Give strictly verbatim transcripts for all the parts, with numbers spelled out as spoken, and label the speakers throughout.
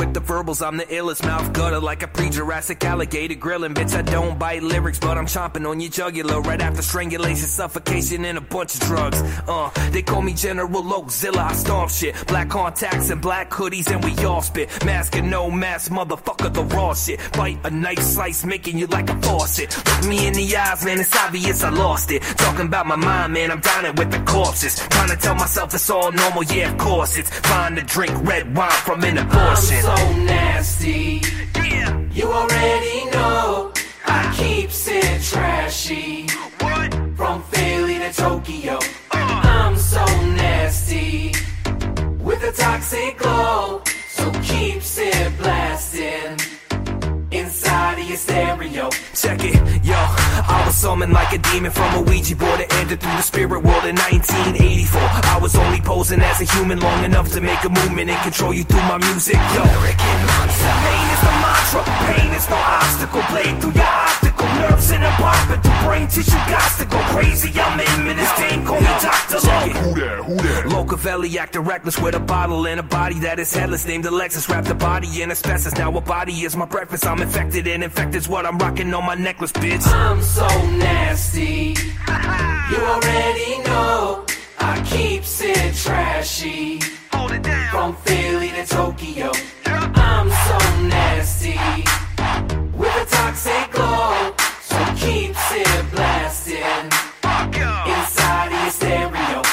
Speaker 1: with the verbals, I'm the illest. Mouth gutter like a pre-Jurassic alligator grilling. Bitch, I don't bite lyrics, but I'm chomping on your jugular right after strangulation, suffocation, and a bunch of drugs. Uh, they call me General Oakzilla, I stomp shit. Black contacts and black hoodies, and we all spit. Mask and no mask, motherfucker, the raw shit. Bite a nice slice, making you like a faucet. Look me in the eyes, man, it's obvious I lost it. Talking about my mind, man, I'm dining with the corpses. Trying to tell myself it's all normal, yeah, of course it's fine to drink red wine from an abortion.
Speaker 2: I'm so nasty, yeah. You already know I keep it trashy.
Speaker 1: What?
Speaker 2: From Philly to Tokyo, uh. I'm so nasty with a toxic glow, so keeps it blasting inside of your stereo.
Speaker 1: Check it, yo, I was summoned like a demon from a Ouija board that entered through the spirit world in nineteen eighty-four. I was only posing as a human long enough to make a movement and control you through my music. Yo, American monster, pain is the mantra, pain is no obstacle, blade through your optical nerves and a pop at the brain tissue got to go crazy. I'm in this thing, call me Doctor Love.
Speaker 3: Who that, who that?
Speaker 1: Locavelli acting reckless with a bottle and a body that is headless, named Alexis, wrapped the body in asbestos. Now a body is my breakfast, I'm infected and infected's what I'm rocking on my necklace, bitch.
Speaker 2: I'm so nasty, you already know I keep it trashy.
Speaker 1: Hold it down.
Speaker 2: From Philly to Tokyo, I'm so nasty with a toxic glow, so keeps it blasting inside of your stereo.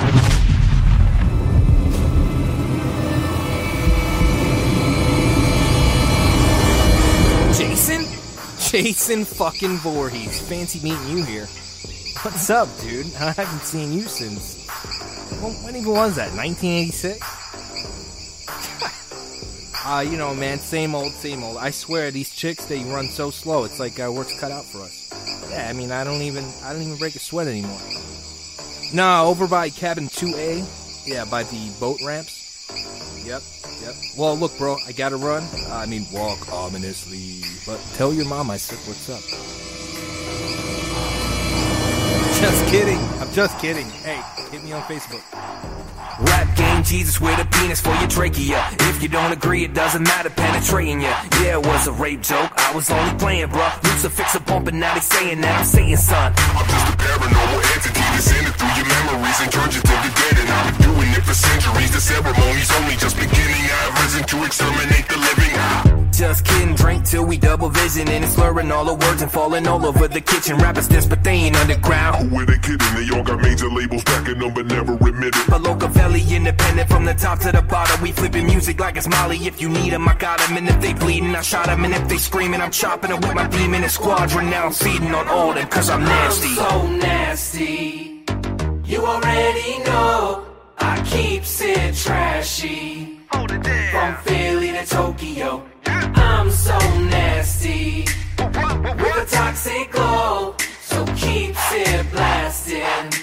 Speaker 4: Jason? Jason fucking Voorhees. Fancy meeting you here. What's up, dude? I haven't seen you since... Well, when even was that? nineteen eighty-six? uh, you know, man, same old, same old. I swear, these chicks, they run so slow. It's like uh, work's cut out for us. Yeah, I mean, I don't even, I don't even break a sweat anymore. Nah, over by cabin two A. Yeah, by the boat ramps. Yep, yep. Well, look, bro, I gotta run. Uh, I mean, walk ominously. But tell your mom I said what's up. Just kidding. I'm just kidding. Hey, hit me on Facebook.
Speaker 1: Rap game, Jesus with a penis for your trachea. If you don't agree, it doesn't matter, penetrating ya. Yeah, it was a rape joke, I was only playing, bruh. Lucifix a bumping, now they saying that I'm saying, son,
Speaker 3: I'm just a paranormal entity descended through your memories and turned you to the dead. And I've been doing it for centuries. The ceremony's only just beginning. I've risen to exterminate the living.
Speaker 1: Just kidding, drink till we double vision and it's slurring all the words and falling all over the kitchen. Rappers this, but they ain't underground.
Speaker 3: Who are they kidding? They all got major labels backing them, but never admitted.
Speaker 1: But Locavelli independent from the top to the bottom. We flipping music like it's Molly. If you need them, I got them. And if they bleeding, I shot them. And if they screaming, I'm chopping them with my demon and squadron. Now I'm feeding on all them, cause I'm nasty.
Speaker 2: I'm so nasty, you already know I keep it trashy.
Speaker 1: Hold it down.
Speaker 2: From Philly to Tokyo, I'm so nasty with a toxic glow, so keeps it blasting